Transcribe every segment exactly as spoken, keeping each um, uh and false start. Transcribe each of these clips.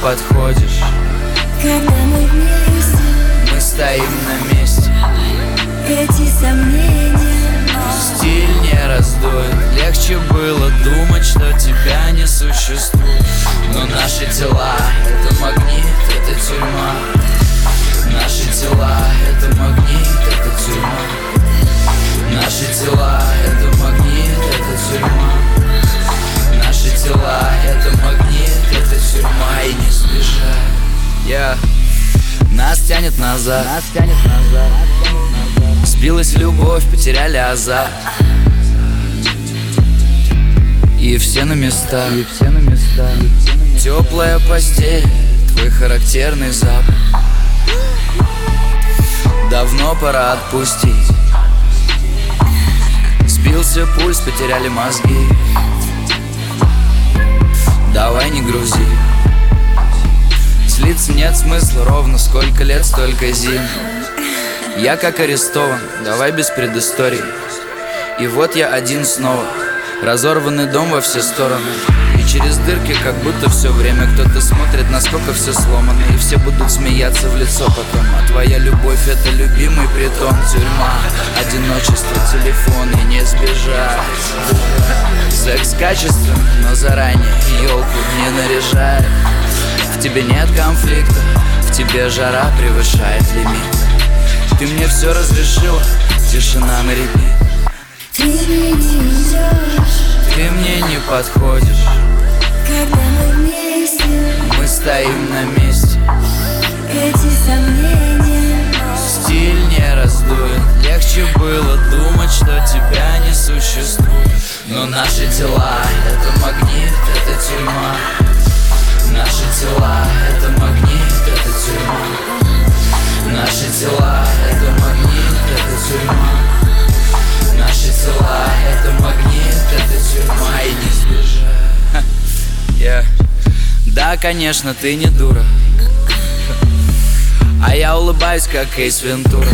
подходишь. Когда мы вместе, мы стоим на месте. Эти сомнения стиль не раздует. Легче было думать, что тебя не существует. Но наши тела — это магнит, это тюрьма. Наши тела — это магнит, это тюрьма. Наши тела — это магнит, это тюрьма. Наши тела — это магнит, это тюрьма. И не сбежать. Yeah. Нас тянет назад, нас тянет назад. Сбилась любовь, потеряли азарт. И все на местах, и все на местах. Теплая постель, твой характерный запах. Давно пора отпустить. Сбился пульс, потеряли мозги. Давай не грузи. Злиться нет смысла, ровно сколько лет, столько зим. Я как арестован, давай без предыстории. И вот я один снова. Разорванный дом во все стороны. И через дырки как будто все время кто-то смотрит, насколько все сломано. И все будут смеяться в лицо потом. А твоя любовь — это любимый притон. Тюрьма, одиночество, телефон и не сбежать. Секс качественный, но заранее елку не наряжает. В тебе нет конфликта, в тебе жара превышает лимит. Ты мне все разрешила, тишина на репит. Ты мне не идешь, ты мне не подходишь. Когда мы вместе, мы стоим на месте. Эти сомнения стиль не раздует. Легче было думать, что тебя не существует. Но наши тела — это магнит, это тюрьма. Наши тела — это магнит, это тюрьма. Наши тела — это магнит, это тюрьма. Наши тела — это магнит, это тюрьма. И не сбежать. Yeah. Да, конечно, ты не дура. А я улыбаюсь, как Эйс Вентура.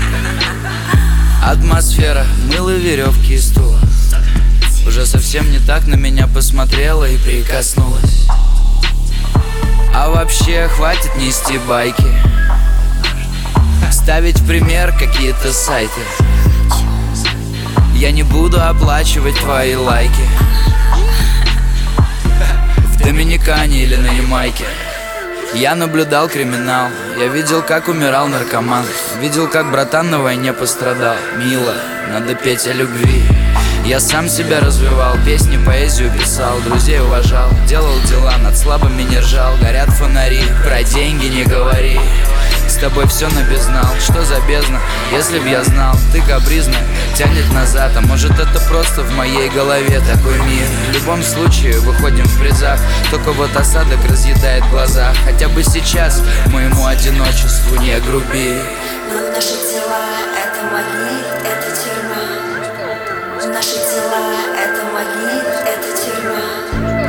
Атмосфера, мыло, веревки и стула. Уже совсем не так на меня посмотрела и прикоснулась. А вообще хватит нести байки, ставить в пример какие-то сайты. Я не буду оплачивать твои лайки в Доминикане или на Ямайке. Я наблюдал криминал, я видел, как умирал наркоман. Видел, как братан на войне пострадал. Мило, надо петь о любви. Я сам себя развивал, песни, поэзию писал, друзей уважал, делал дела, над слабыми не ржал. Горят фонари, про деньги не говори. С тобой все набезнал, что за бездна? Если б я знал, ты капризная, тянет назад. А может это просто в моей голове такой мир. В любом случае выходим в призах, только вот осадок разъедает глаза. Хотя бы сейчас моему одиночеству не груби. Но наши тела — это магнит, это тюрьма. Наши тела — это магнит, это тюрьма.